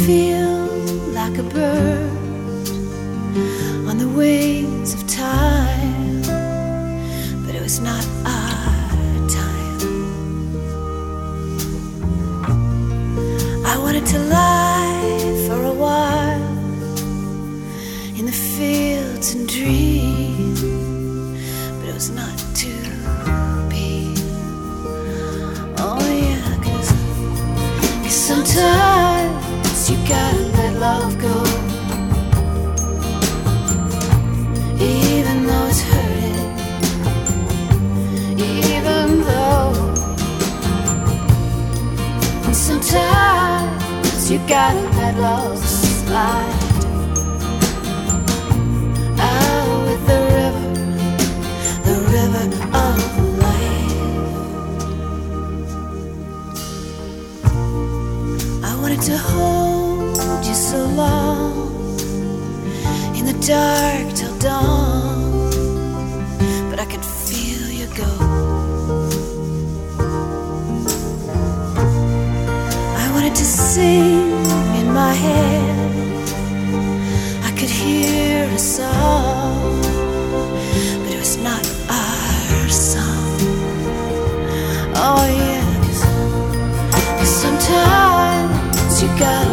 feel like a bird on the wings of time, but it was not our time. I wanted to lie for a while in the fields and dream, but it was not to be. Oh yeah, 'cause sometimes you gotta let love go, even though it's hurting, even though. And sometimes you gotta let love slide out with the river of life. I wanted to hold you so long, in the dark till dawn, but I could feel you go. I wanted to sing in my head, I could hear a song, but it was not our song. Oh yeah, 'cause sometimes you gotta